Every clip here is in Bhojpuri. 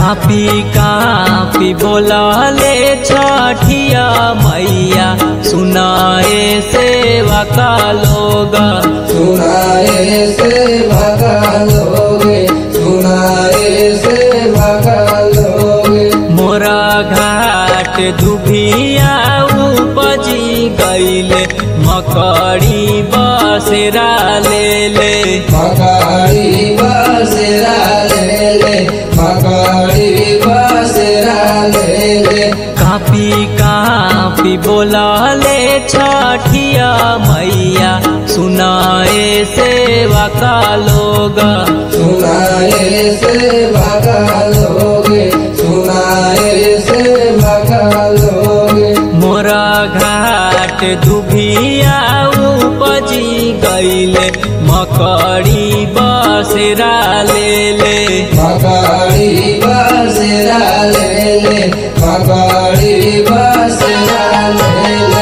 कापी कापी बोलले छठिया मैया सुनाए सेवा का लोग, सुनाए सेवा का लोग, सुनाए सेवा का लोग। मोरा घाट दुभिया उपजी गईले मकड़ी बसेरा लेले, मकड़ी बसेरा लेले, मकड़ी बसेरा लेले। कापी कापी बोलले छठिया मैया सुनाए सेवा का लोग, सुनाए सेवा का लोग, सुनाए सेवा का लोग। मोरा घाट दुभिया उपजी गईले मकड़ी बसेरा लेले, मकड़ी बसेरा लेले, मकड़ी बसेरा लेले।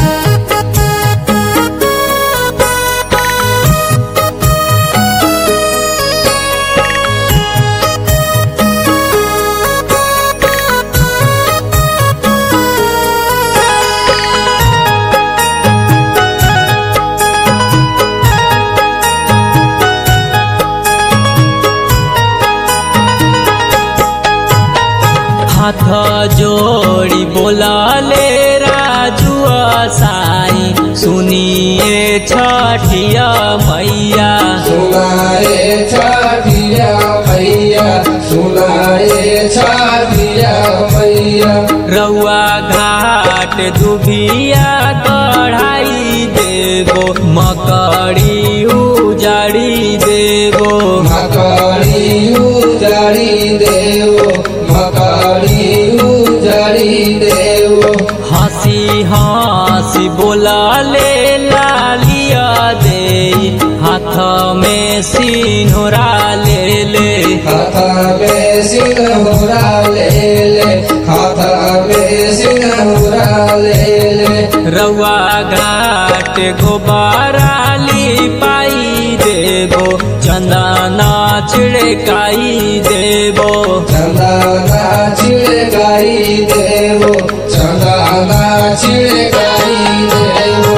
हाथ जोड़ी बोलले राजुआ साई सुनिए छठिया मैया, सुनाए छठिया मैया, सुनाए छठिया मैया। रउआ घाट दुभिया कढ़ाई देगो मकड़ी उजाड़ी देगो, मकड़ी उजाड़ी देवो, मकड़ी उजाड़ी देवो। हंसी हंसी बोलले लालिया दे हाथ में सिन्होरा लेले, हाथ में सिंहरा लेले, हाथ में सिंहरा लेले। रउआ घाट गोबाराली पाई देबो चंदना छिड़काई देबो, चंदना छिड़काई देवो, चंदना छिड़काई देवो।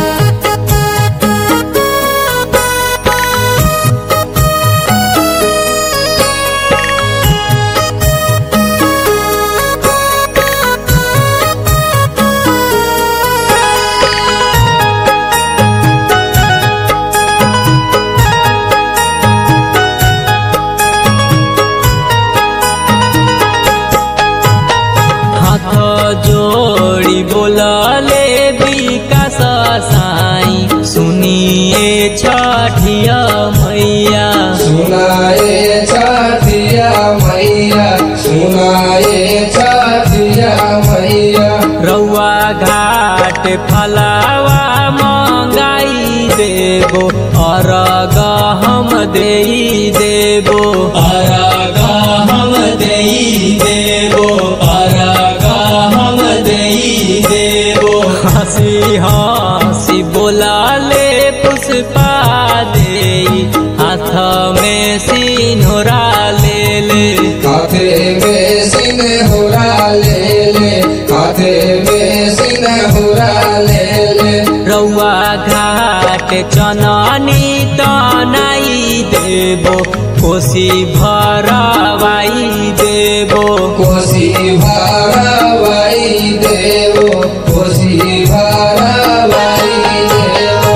जोड़ी बोलले विकास साई सुनिए छठिया मैया, सुनाए छठिया मैया, सुनाए छठिया मैया। रउआ घाट फलावा मंगाई देबो अरग हम देई देबो, अरग हम देई देबो, अरग हम देई देबो। हंसी हंसी बोलले पुष्पा देई हाथ में सिन्होरा लेले, हाथे में सिन्होरा लेले, हाथे में सिन्होरा लेले। रउआ घाट चननी तनाई देबो कोसी भरवाई देबो, कोसी भरवाई देवो, कोसी भरवाई देवो।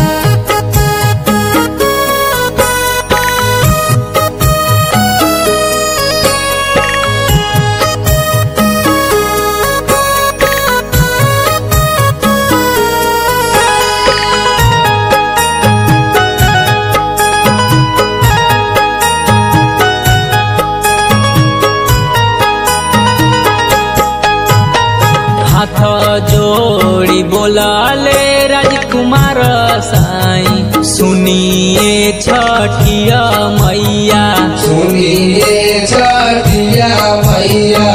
हाथ जोड़ी बोलले राजकुमार साई सुनिए छठिया मैया, सुनिए छठिया मैया,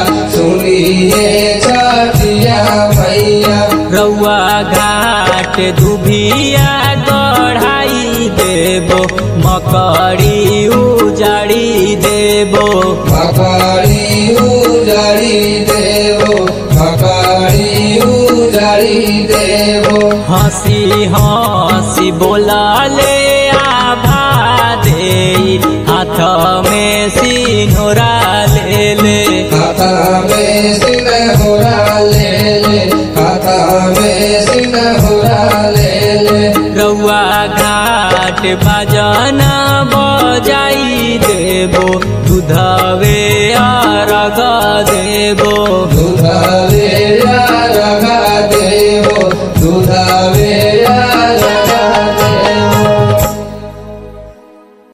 सुनिए छठिया मैया। रउआ घाट दुभी घटिया गढ़ाई देबो मकड़ी उजाड़ी देबो मकड़ी उजाड़ी देवो मकड़ी उजाड़ी देवो हंसी हंसी बोलाले आभा दे हाथ में सिनोरा ले ले हाथ में सिनहोरा ले ले हाथ में सिनहोरा ले ले रउआ घाट बाजना बजाई देबो दूधवे अर्घ देबो